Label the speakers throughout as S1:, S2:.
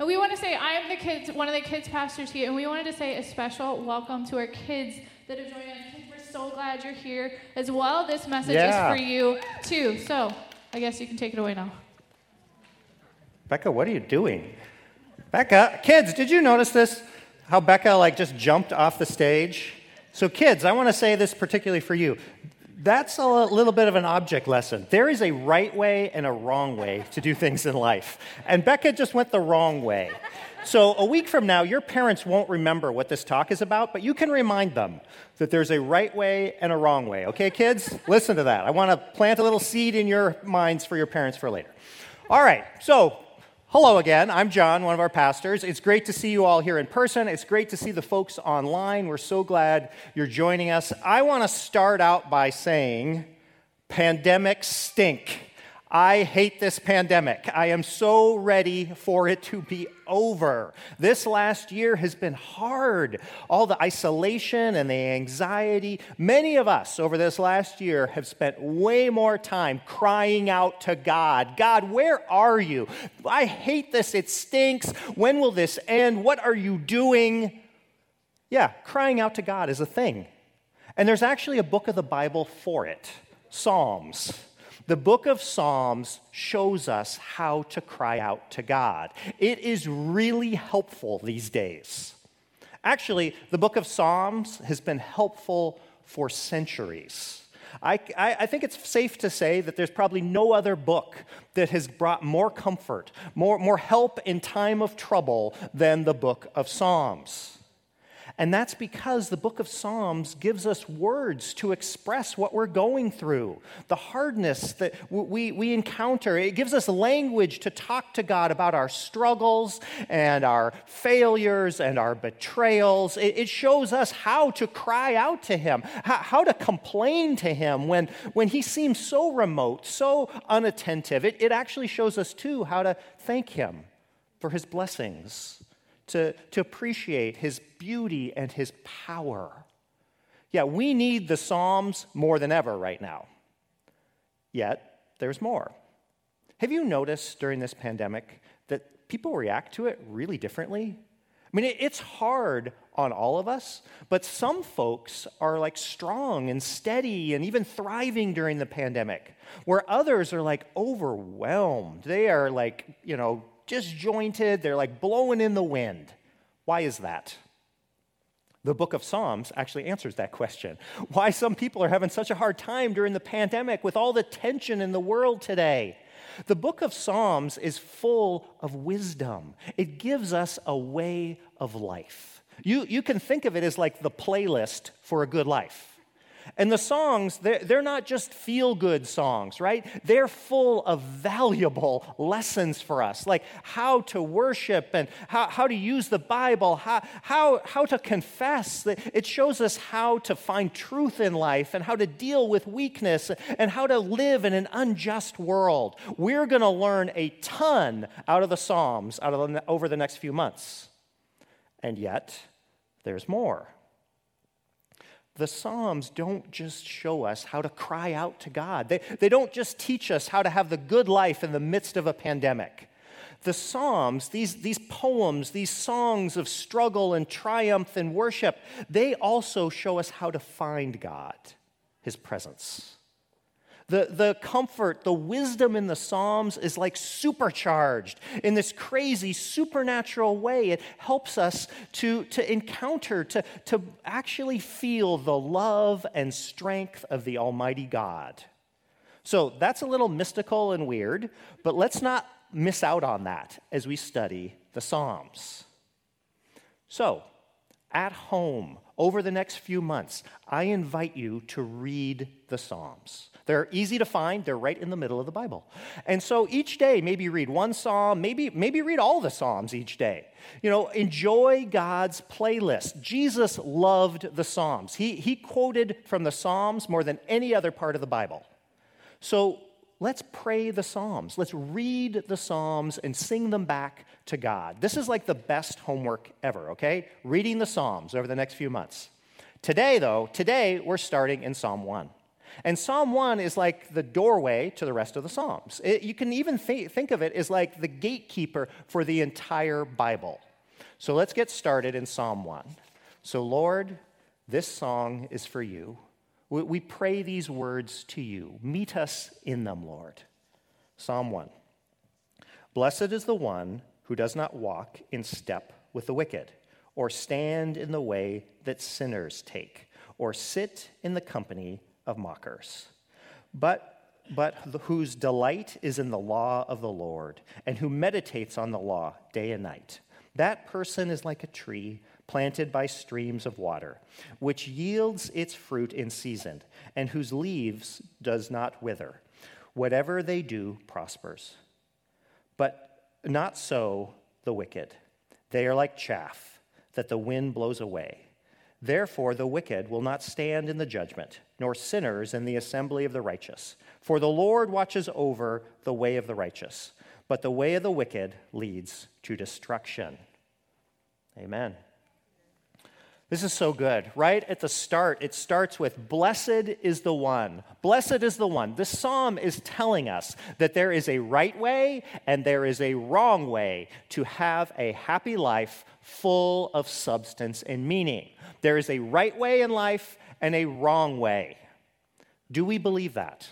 S1: we want to say, I am one of the kids pastors here, and we wanted to say a special welcome to our kids that have joined us. Kids, we're so glad you're here as well. This message is for you too. So I guess you can take it away now.
S2: Becca, what are you doing? Becca, kids, did you notice this? How Becca just jumped off the stage? So kids, I want to say this particularly for you. That's a little bit of an object lesson. There is a right way and a wrong way to do things in life. And Becca just went the wrong way. So a week from now, your parents won't remember what this talk is about, but you can remind them that there's a right way and a wrong way. Okay, kids? Listen to that. I want to plant a little seed in your minds for your parents for later. All right, so hello again. I'm John, one of our pastors. It's great to see you all here in person. It's great to see the folks online. We're so glad you're joining us. I want to start out by saying, pandemics stink. I hate this pandemic. I am so ready for it to be over. This last year has been hard. All the isolation and the anxiety. Many of us over this last year have spent way more time crying out to God. God, where are you? I hate this. It stinks. When will this end? What are you doing? Yeah, crying out to God is a thing. And there's actually a book of the Bible for it, Psalms. The book of Psalms shows us how to cry out to God. It is really helpful these days. Actually, the book of Psalms has been helpful for centuries. I think it's safe to say that there's probably no other book that has brought more comfort, more help in time of trouble than the book of Psalms. And that's because the book of Psalms gives us words to express what we're going through, the hardness that we encounter. It gives us language to talk to God about our struggles and our failures and our betrayals. It shows us how to cry out to Him, how to complain to Him when He seems so remote, so unattentive. It actually shows us, too, how to thank Him for His blessings, to appreciate His beauty and His power. Yeah, we need the Psalms more than ever right now. Yet, there's more. Have you noticed during this pandemic that people react to it really differently? I mean, it's hard on all of us, but some folks are strong and steady and even thriving during the pandemic, where others are overwhelmed. They are disjointed, they're blowing in the wind. Why is that? The book of Psalms actually answers that question. Why some people are having such a hard time during the pandemic with all the tension in the world today. The book of Psalms is full of wisdom. It gives us a way of life. You can think of it as the playlist for a good life. And the songs, they're not just feel-good songs, right? They're full of valuable lessons for us, like how to worship and how to use the Bible, how to confess. It shows us how to find truth in life and how to deal with weakness and how to live in an unjust world. We're going to learn a ton out of the Psalms over the next few months. And yet, there's more. The Psalms don't just show us how to cry out to God. They don't just teach us how to have the good life in the midst of a pandemic. The Psalms, these poems, these songs of struggle and triumph and worship, they also show us how to find God, His presence. The comfort, the wisdom in the Psalms is supercharged in this crazy supernatural way. It helps us to encounter, to actually feel the love and strength of the Almighty God. So that's a little mystical and weird, but let's not miss out on that as we study the Psalms. So, at home, over the next few months, I invite you to read the Psalms. They're easy to find. They're right in the middle of the Bible. And so each day, maybe read one psalm, maybe read all the Psalms each day. Enjoy God's playlist. Jesus loved the Psalms. He quoted from the Psalms more than any other part of the Bible. So let's pray the Psalms. Let's read the Psalms and sing them back to God. This is the best homework ever, okay? Reading the Psalms over the next few months. Today we're starting in Psalm 1. And Psalm 1 is like the doorway to the rest of the Psalms. You can even think of it as like the gatekeeper for the entire Bible. So let's get started in Psalm 1. So Lord, this song is for you. We pray these words to you. Meet us in them, Lord. Psalm 1. Blessed is the one who does not walk in step with the wicked, or stand in the way that sinners take, or sit in the company of mockers, but whose delight is in the law of the Lord, and who meditates on the law day and night. That person is like a tree planted by streams of water, which yields its fruit in season, and whose leaves does not wither. Whatever they do prospers. But not so the wicked. They are like chaff that the wind blows away. Therefore, the wicked will not stand in the judgment, nor sinners in the assembly of the righteous. For the Lord watches over the way of the righteous, but the way of the wicked leads to destruction. Amen. This is so good. Right at the start, it starts with, blessed is the one. Blessed is the one. This psalm is telling us that there is a right way and there is a wrong way to have a happy life full of substance and meaning. There is a right way in life and a wrong way. Do we believe that?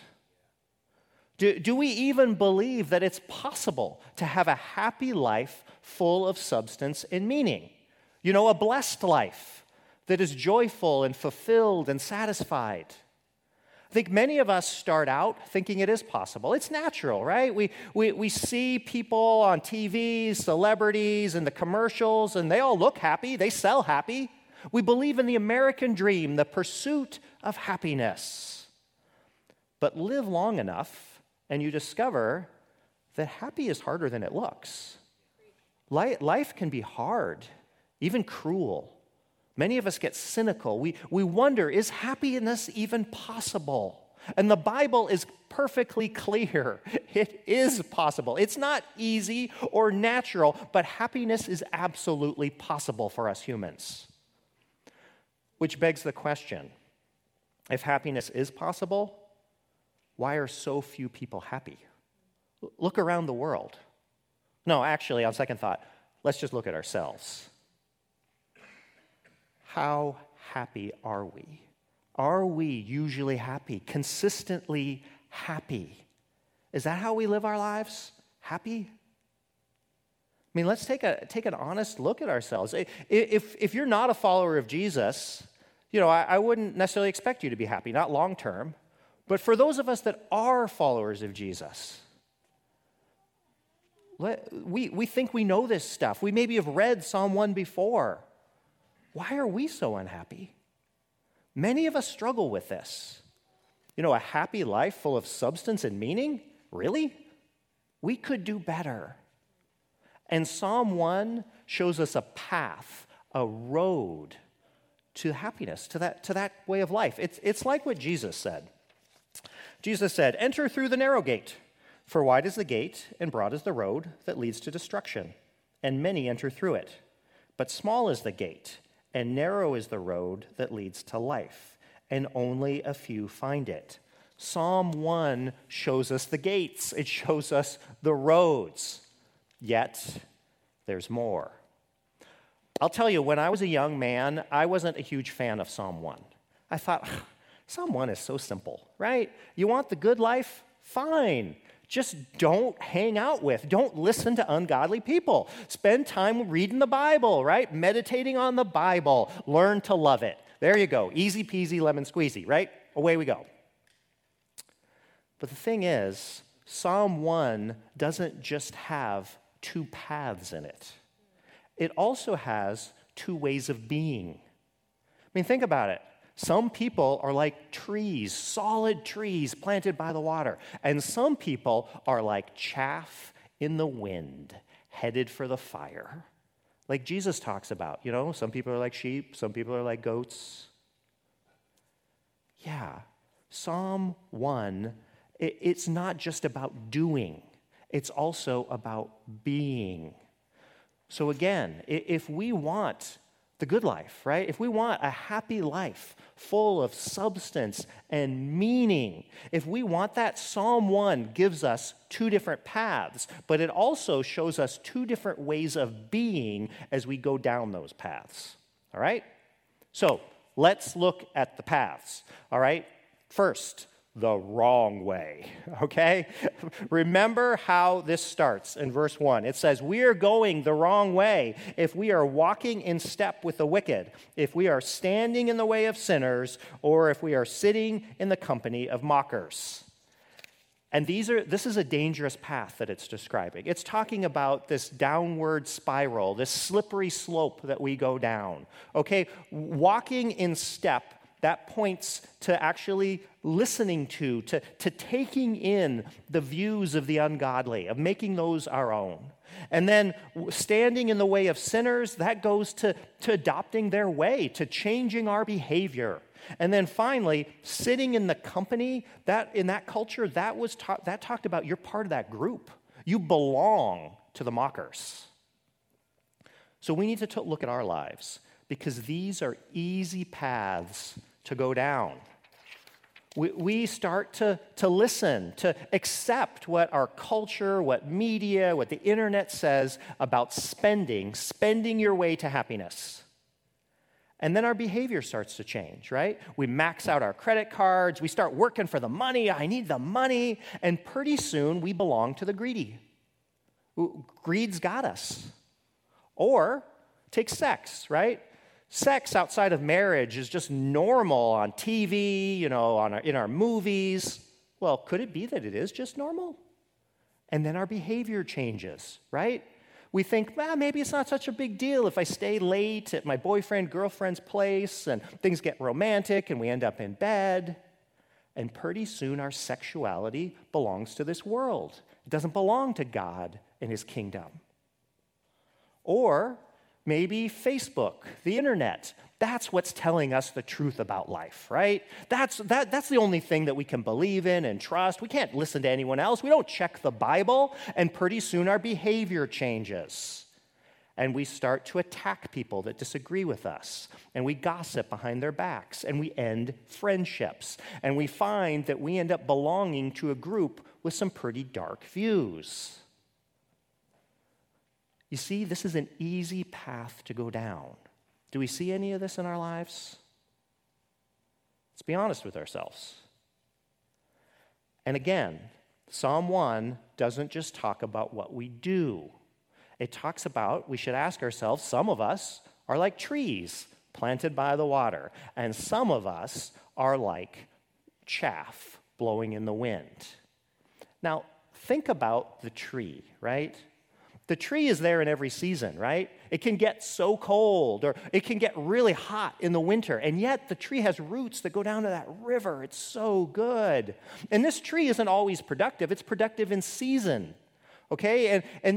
S2: Do we even believe that it's possible to have a happy life full of substance and meaning? You know, a blessed life that is joyful and fulfilled and satisfied. I think many of us start out thinking it is possible. It's natural, right? We see people on TV, celebrities, and the commercials, and they all look happy. They sell happy. We believe in the American dream, the pursuit of happiness. But live long enough, and you discover that happy is harder than it looks. Life can be hard, even cruel. Many of us get cynical. We wonder, is happiness even possible? And the Bible is perfectly clear. It is possible. It's not easy or natural, but happiness is absolutely possible for us humans. Which begs the question, if happiness is possible, why are so few people happy? Look around the world. No, actually, on second thought, let's just look at ourselves. How happy are we? Are we usually happy, consistently happy? Is that how we live our lives? Happy? I mean, let's take an honest look at ourselves. If you're not a follower of Jesus, you know, I wouldn't necessarily expect you to be happy, not long term. But for those of us that are followers of Jesus, we think we know this stuff. We maybe have read Psalm 1 before. Why are we so unhappy? Many of us struggle with this. You know, a happy life full of substance and meaning? Really? We could do better. And Psalm 1 shows us a path, a road to happiness, to that way of life. It's like what Jesus said. Jesus said, "Enter through the narrow gate, for wide is the gate and broad is the road that leads to destruction, and many enter through it. But small is the gate, and narrow is the road that leads to life, and only a few find it." Psalm 1 shows us the gates. It shows us the roads. Yet, there's more. I'll tell you, when I was a young man, I wasn't a huge fan of Psalm 1. I thought, Psalm 1 is so simple, right? You want the good life? Fine. Just don't hang out with, don't listen to ungodly people. Spend time reading the Bible, right? Meditating on the Bible. Learn to love it. There you go. Easy peasy, lemon squeezy, right? Away we go. But the thing is, Psalm 1 doesn't just have two paths in it. It also has two ways of being. I mean, think about it. Some people are like trees, solid trees planted by the water. And some people are like chaff in the wind, headed for the fire. Like Jesus talks about, you know, some people are like sheep, some people are like goats. Yeah, Psalm 1, it's not just about doing. It's also about being. So again, if we want the good life, right? If we want a happy life full of substance and meaning, if we want that, Psalm 1 gives us two different paths, but it also shows us two different ways of being as we go down those paths, all right? So let's look at the paths, all right? First, the wrong way, okay? Remember how this starts in verse 1. It says, we are going the wrong way if we are walking in step with the wicked, if we are standing in the way of sinners, or if we are sitting in the company of mockers. And this is a dangerous path that it's describing. It's talking about this downward spiral, this slippery slope that we go down, okay? Walking in step, that points to actually listening to taking in the views of the ungodly, of making those our own. And then standing in the way of sinners, that goes to adopting their way, to changing our behavior. And then finally, sitting in the company, that in that culture, that talked about you're part of that group. You belong to the mockers. So we need to look at our lives, because these are easy paths to go down. We start to listen, to accept what our culture, what media, what the internet says about spending your way to happiness. And then our behavior starts to change, right? We max out our credit cards, we start working for the money, I need the money, and pretty soon we belong to the greedy. Greed's got us. Or take sex, right? Sex outside of marriage is just normal on TV, in our movies. Well, could it be that it is just normal? And then our behavior changes, right? We think, maybe it's not such a big deal if I stay late at my boyfriend, girlfriend's place, and things get romantic and we end up in bed. And pretty soon our sexuality belongs to this world. It doesn't belong to God and his kingdom. Or maybe Facebook, the internet, that's what's telling us the truth about life, right? That's the only thing that we can believe in and trust. We can't listen to anyone else. We don't check the Bible, and pretty soon our behavior changes. And we start to attack people that disagree with us, and we gossip behind their backs, and we end friendships. And we find that we end up belonging to a group with some pretty dark views. You see, this is an easy path to go down. Do we see any of this in our lives? Let's be honest with ourselves. And again, Psalm 1 doesn't just talk about what we do. It talks about, we should ask ourselves, some of us are like trees planted by the water, and some of us are like chaff blowing in the wind. Now, think about the tree, right? The tree is there in every season, right? It can get so cold, or it can get really hot in the winter, and yet the tree has roots that go down to that river. It's so good. And this tree isn't always productive. It's productive in season, okay? And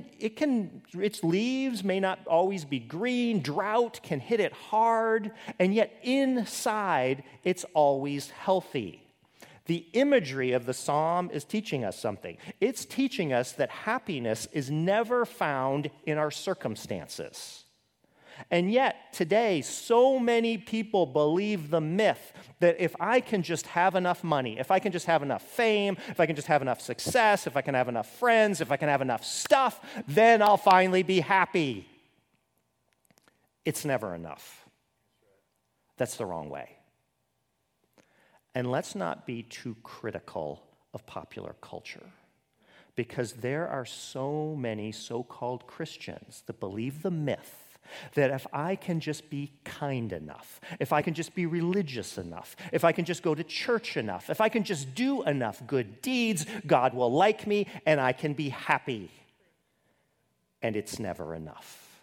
S2: its leaves may not always be green. Drought can hit it hard, and yet inside, it's always healthy. The imagery of the psalm is teaching us something. It's teaching us that happiness is never found in our circumstances. And yet, today, so many people believe the myth that if I can just have enough money, if I can just have enough fame, if I can just have enough success, if I can have enough friends, if I can have enough stuff, then I'll finally be happy. It's never enough. That's the wrong way. And let's not be too critical of popular culture, because there are so many so-called Christians that believe the myth that if I can just be kind enough, if I can just be religious enough, if I can just go to church enough, if I can just do enough good deeds, God will like me and I can be happy. And it's never enough.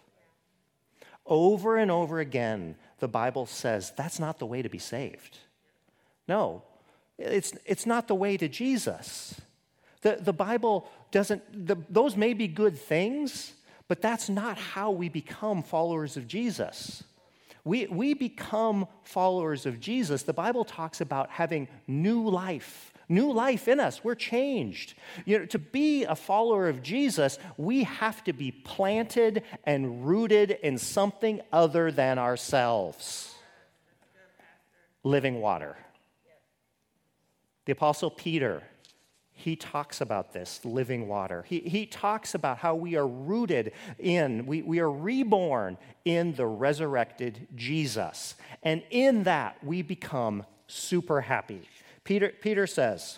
S2: Over and over again, the Bible says that's not the way to be saved. No, it's not the way to Jesus. The Bible doesn't, those may be good things, but that's not how we become followers of Jesus. We become followers of Jesus. The Bible talks about having new life, New life in us. We're changed. To be a follower of Jesus, we have to be planted and rooted in something other than ourselves. Living water. The Apostle Peter, he talks about this, living water. He talks about how we are rooted in, we are reborn in the resurrected Jesus. And in that, we become super happy. Peter says,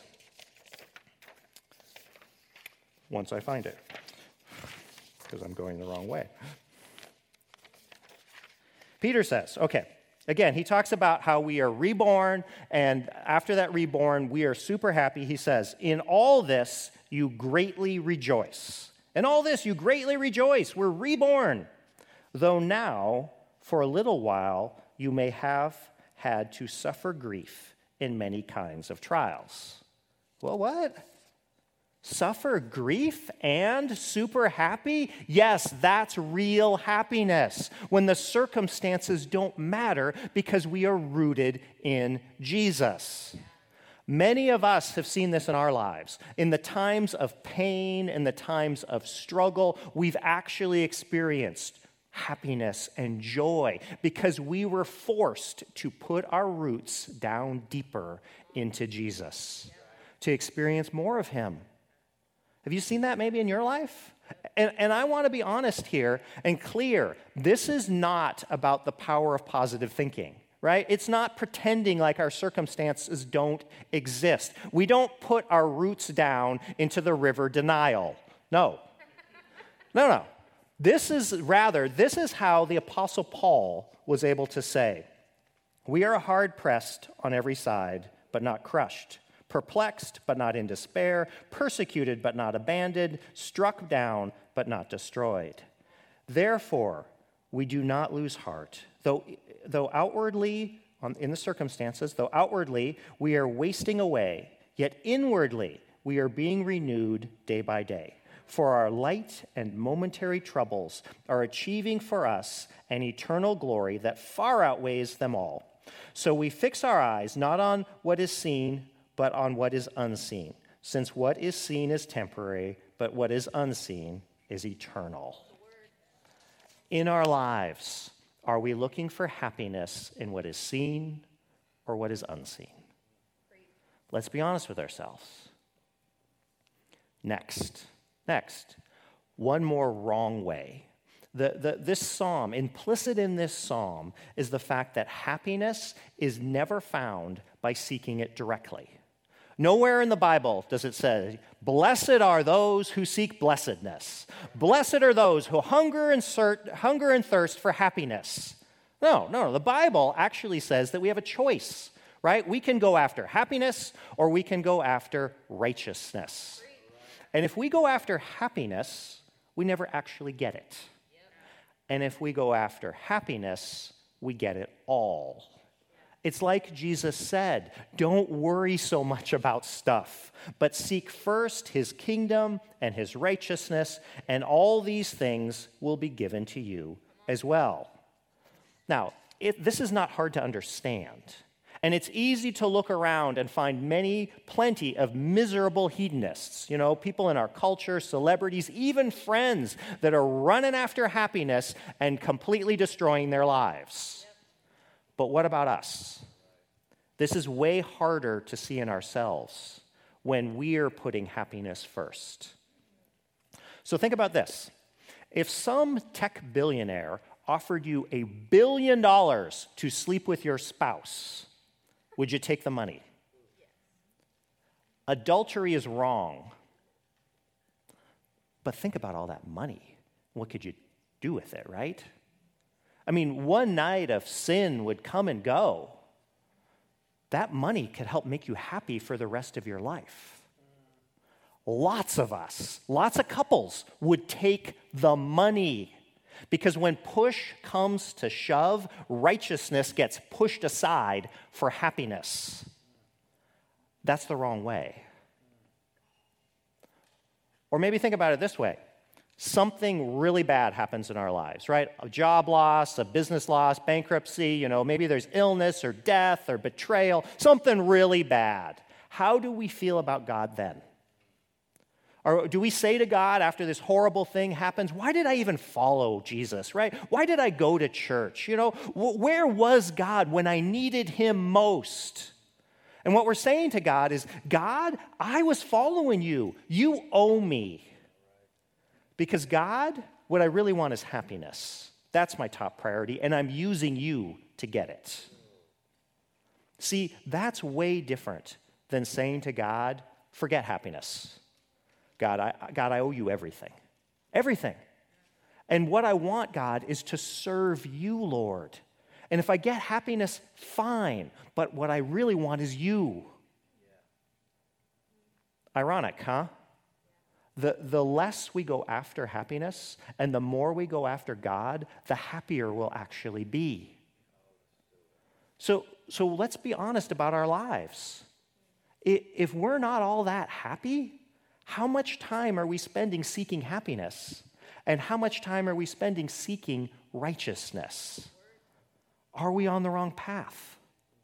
S2: once I find it, because I'm going the wrong way. Peter says, okay, again, he talks about how we are reborn, and after that reborn, we are super happy. He says, in all this, you greatly rejoice. In all this, you greatly rejoice. We're reborn. Though now, for a little while, you may have had to suffer grief in many kinds of trials. Well, what? Suffer grief and super happy? Yes, that's real happiness. When the circumstances don't matter because we are rooted in Jesus. Many of us have seen this in our lives. In the times of pain, in the times of struggle, we've actually experienced happiness and joy because we were forced to put our roots down deeper into Jesus, to experience more of him. Have you seen that maybe in your life? And I want to be honest here and clear. This is not about the power of positive thinking, right? It's not pretending like our circumstances don't exist. We don't put our roots down into the river denial. No. No. This is how the Apostle Paul was able to say, we are hard-pressed on every side, but not crushed, perplexed, but not in despair, persecuted, but not abandoned, struck down, but not destroyed. Therefore, we do not lose heart, though outwardly, in the circumstances, though outwardly we are wasting away, yet inwardly we are being renewed day by day. For our light and momentary troubles are achieving for us an eternal glory that far outweighs them all. So we fix our eyes not on what is seen, but on what is unseen, since what is seen is temporary, but what is unseen is eternal. In our lives, are we looking for happiness in what is seen or what is unseen? Let's be honest with ourselves. Next, one more wrong way. This psalm, implicit in this psalm, is the fact that happiness is never found by seeking it directly. Nowhere in the Bible does it say, blessed are those who seek blessedness. Blessed are those who hunger and thirst for happiness. No, the Bible actually says that we have a choice, right? We can go after happiness or we can go after righteousness. And if we go after happiness, we never actually get it. And if we go after happiness, we get it all. It's like Jesus said, don't worry so much about stuff, but seek first his kingdom and his righteousness, and all these things will be given to you as well. Now, this is not hard to understand. And it's easy to look around and find plenty of miserable hedonists, people in our culture, celebrities, even friends that are running after happiness and completely destroying their lives. But what about us? This is way harder to see in ourselves when we are putting happiness first. So think about this. If some tech billionaire offered you $1 billion to sleep with your spouse, would you take the money? Adultery is wrong. But think about all that money. What could you do with it, right? I mean, one night of sin would come and go. That money could help make you happy for the rest of your life. Lots of couples would take the money because when push comes to shove, righteousness gets pushed aside for happiness. That's the wrong way. Or maybe think about it this way. Something really bad happens in our lives, right? A job loss, a business loss, bankruptcy, maybe there's illness or death or betrayal, something really bad. how do we feel about God then? Or do we say to God after this horrible thing happens, why did I even follow Jesus, right? Why did I go to church? Where was God when I needed him most? And what we're saying to God is, God, I was following you. You owe me. Because God, what I really want is happiness. That's my top priority, and I'm using you to get it. See, that's way different than saying to God, forget happiness. God, I owe you everything. Everything. And what I want, God, is to serve you, Lord. And if I get happiness, fine. But what I really want is you. Ironic, huh? The less we go after happiness and the more we go after God, the happier we'll actually be. So let's be honest about our lives. If we're not all that happy, how much time are we spending seeking happiness? And how much time are we spending seeking righteousness? Are we on the wrong path?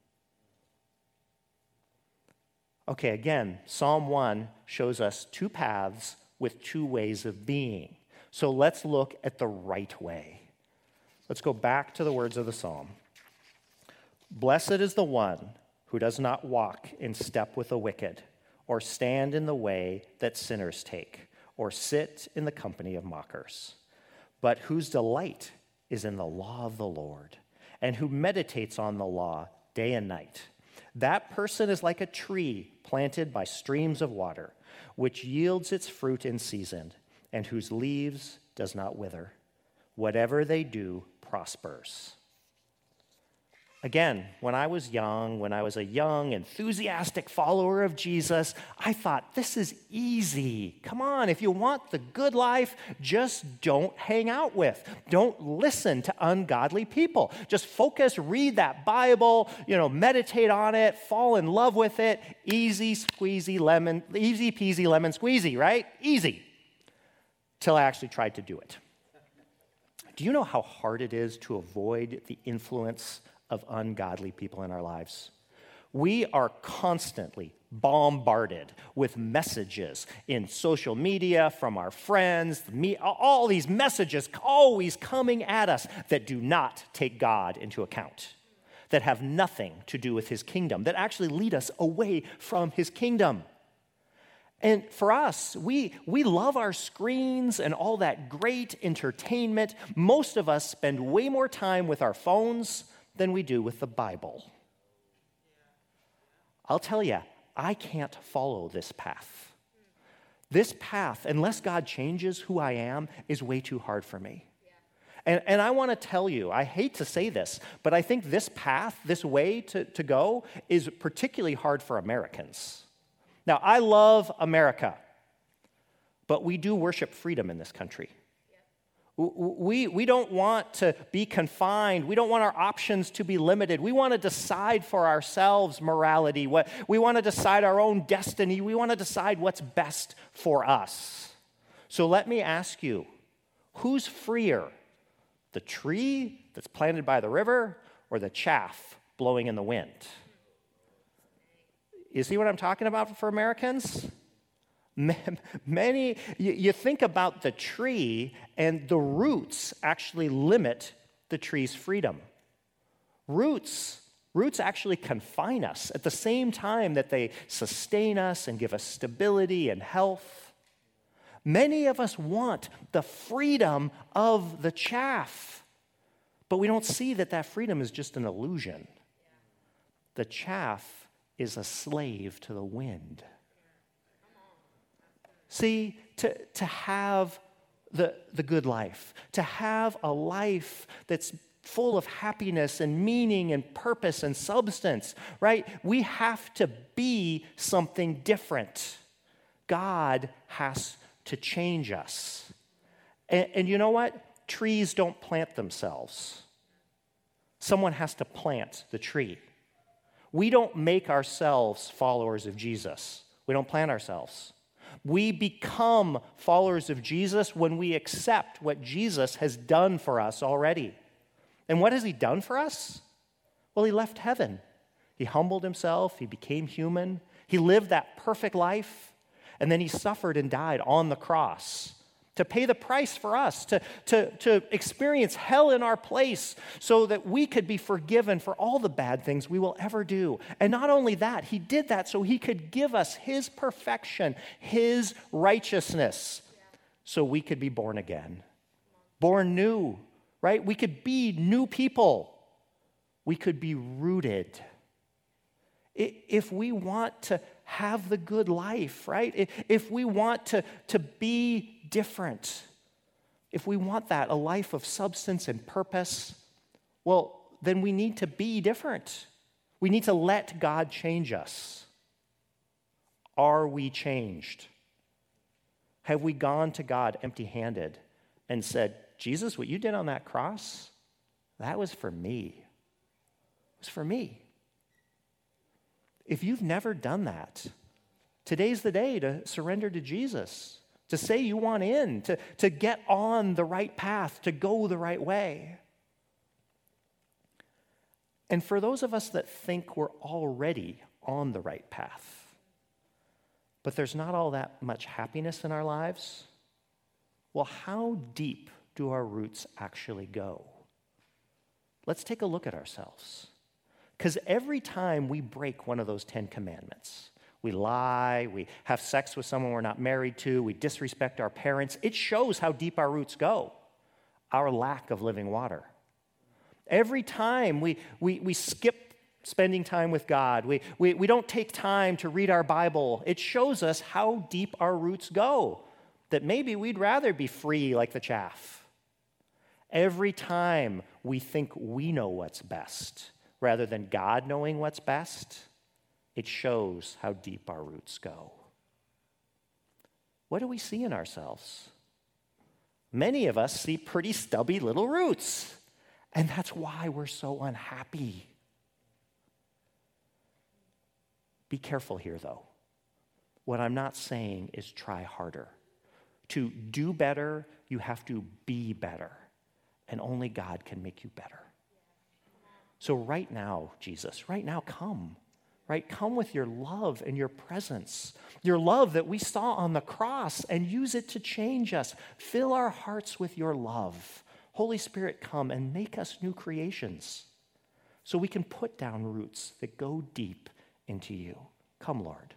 S2: Okay, again, Psalm 1 shows us two paths with two ways of being. So let's look at the right way. Let's go back to the words of the psalm. Blessed is the one who does not walk in step with the wicked, or stand in the way that sinners take, or sit in the company of mockers, but whose delight is in the law of the Lord, and who meditates on the law day and night. That person is like a tree planted by streams of water, which yields its fruit in season, and whose leaves does not wither. Whatever they do prospers. Again, when I was a young, enthusiastic follower of Jesus, I thought, this is easy. Come on, if you want the good life, just don't hang out with. Don't listen to ungodly people. Just focus, read that Bible, meditate on it, fall in love with it. Easy peasy lemon squeezy, right? Easy. Till I actually tried to do it. Do you know how hard it is to avoid the influence of ungodly people in our lives? We are constantly bombarded with messages in social media from our friends, all these messages always coming at us that do not take God into account, that have nothing to do with his kingdom, that actually lead us away from his kingdom. And for us, we love our screens and all that great entertainment. Most of us spend way more time with our phones than we do with the Bible. I'll tell you, I can't follow this path. This path, unless God changes who I am, is way too hard for me. And I want to tell you, I hate to say this, but I think this path, this way to go, is particularly hard for Americans. Now, I love America, but we do worship freedom in this country. We don't want to be confined. We don't want our options to be limited. We want to decide for ourselves morality. We want to decide our own destiny. We want to decide what's best for us. So let me ask you, who's freer? The tree that's planted by the river or the chaff blowing in the wind? You see what I'm talking about for Americans? You think about the tree, and the roots actually limit the tree's freedom. Roots actually confine us at the same time that they sustain us and give us stability and health. Many of us want the freedom of the chaff, but we don't see that freedom is just an illusion. The chaff is a slave to the wind. See, to have the good life, to have a life that's full of happiness and meaning and purpose and substance, right? We have to be something different. God has to change us. And you know what? Trees don't plant themselves. Someone has to plant the tree. We don't make ourselves followers of Jesus. We don't plant ourselves. We become followers of Jesus when we accept what Jesus has done for us already. And what has he done for us? Well, he left heaven. He humbled himself. He became human. He lived that perfect life, and then he suffered and died on the cross to pay the price for us, to experience hell in our place so that we could be forgiven for all the bad things we will ever do. And not only that, he did that so he could give us his perfection, his righteousness, so we could be born again, born new, right? We could be new people. We could be rooted. If we want to have the good life, right? If we want to be different, if we want that, a life of substance and purpose, well, then we need to be different. We need to let God change us. Are we changed? Have we gone to God empty-handed and said, Jesus, what you did on that cross, that was for me. It was for me. If you've never done that, today's the day to surrender to Jesus, to say you want in, to get on the right path, to go the right way. And for those of us that think we're already on the right path, but there's not all that much happiness in our lives, well, how deep do our roots actually go? Let's take a look at ourselves. Because every time we break one of those 10 commandments, we lie, we have sex with someone we're not married to, we disrespect our parents, it shows how deep our roots go, our lack of living water. Every time we skip spending time with God, we don't take time to read our Bible, it shows us how deep our roots go, that maybe we'd rather be free like the chaff. Every time we think we know what's best, rather than God knowing what's best, it shows how deep our roots go. What do we see in ourselves? Many of us see pretty stubby little roots, and that's why we're so unhappy. Be careful here, though. What I'm not saying is try harder. To do better, you have to be better, and only God can make you better. So right now, Jesus, right now, come. Right? Come with your love and your presence, your love that we saw on the cross, and use it to change us. Fill our hearts with your love. Holy Spirit, come and make us new creations so we can put down roots that go deep into you. Come, Lord.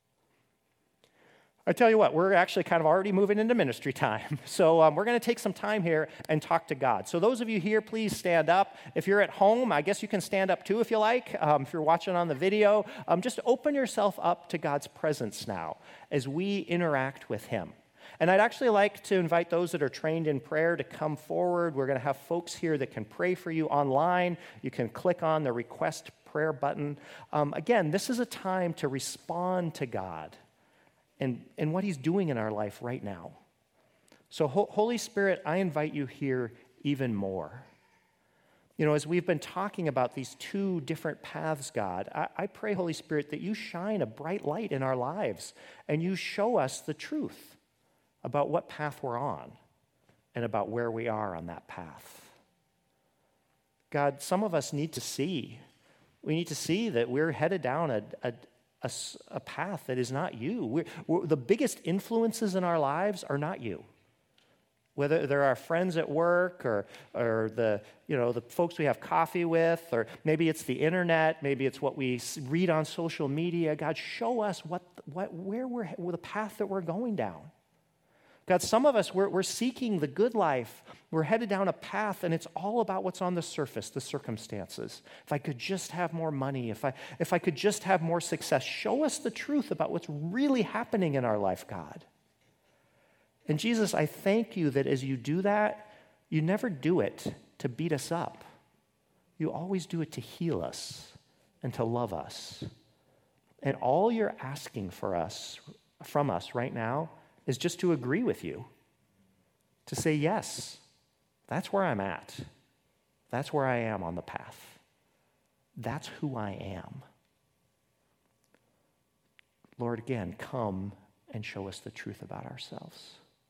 S2: I tell you what, we're actually kind of already moving into ministry time. So we're going to take some time here and talk to God. So those of you here, please stand up. If you're at home, I guess you can stand up too if you like. If you're watching on the video, just open yourself up to God's presence now as we interact with him. And I'd actually like to invite those that are trained in prayer to come forward. We're going to have folks here that can pray for you online. You can click on the request prayer button. Again, this is a time to respond to God and what he's doing in our life right now. So Holy Spirit, I invite you here even more. You know, as we've been talking about these two different paths, God, I pray, Holy Spirit, that you shine a bright light in our lives and you show us the truth about what path we're on and about where we are on that path. God, some of us need to see. We need to see that we're headed down a path that is not you. The biggest influences in our lives are not you. Whether they're our friends at work or the folks we have coffee with, or maybe it's the internet, maybe it's what we read on social media. God, show us where the path that we're going down. God, some of us, we're seeking the good life. We're headed down a path, and it's all about what's on the surface, the circumstances. If I could just have more money, if I could just have more success, show us the truth about what's really happening in our life, God. And Jesus, I thank you that as you do that, you never do it to beat us up. You always do it to heal us and to love us. And all you're asking from us right now is just to agree with you, to say, yes, that's where I'm at. That's where I am on the path. That's who I am. Lord, again, come and show us the truth about ourselves.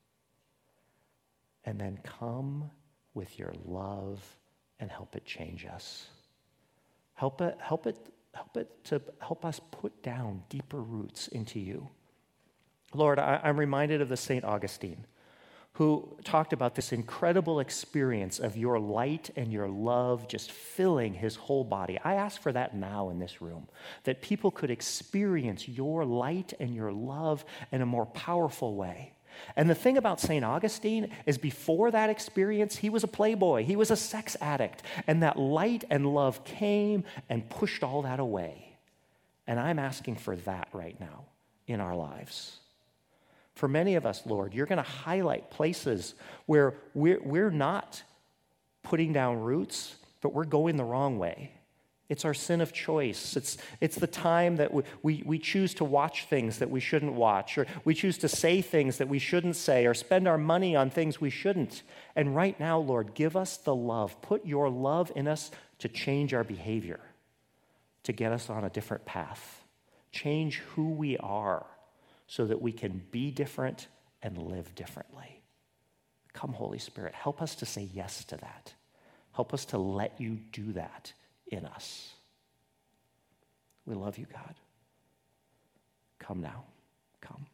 S2: And then come with your love and help it change us. Help help us put down deeper roots into you. Lord, I'm reminded of the St. Augustine, who talked about this incredible experience of your light and your love just filling his whole body. I ask for that now in this room, that people could experience your light and your love in a more powerful way. And the thing about St. Augustine is before that experience, he was a playboy. He was a sex addict. And that light and love came and pushed all that away. And I'm asking for that right now in our lives. For many of us, Lord, you're going to highlight places where we're not putting down roots, but we're going the wrong way. It's our sin of choice. It's the time that we choose to watch things that we shouldn't watch, or we choose to say things that we shouldn't say, or spend our money on things we shouldn't. And right now, Lord, give us the love. Put your love in us to change our behavior, to get us on a different path. Change who we are so that we can be different and live differently. Come, Holy Spirit, help us to say yes to that. Help us to let you do that in us. We love you, God. Come now. Come.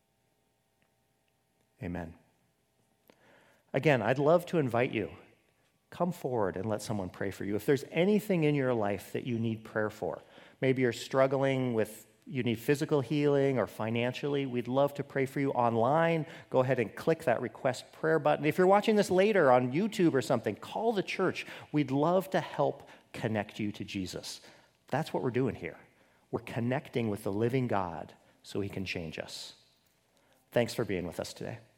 S2: Amen. Again, I'd love to invite you. Come forward and let someone pray for you. If there's anything in your life that you need prayer for, maybe you're struggling with, you need physical healing or financially, we'd love to pray for you online. Go ahead and click that request prayer button. If you're watching this later on YouTube or something, call the church. We'd love to help connect you to Jesus. That's what we're doing here. We're connecting with the living God so he can change us. Thanks for being with us today.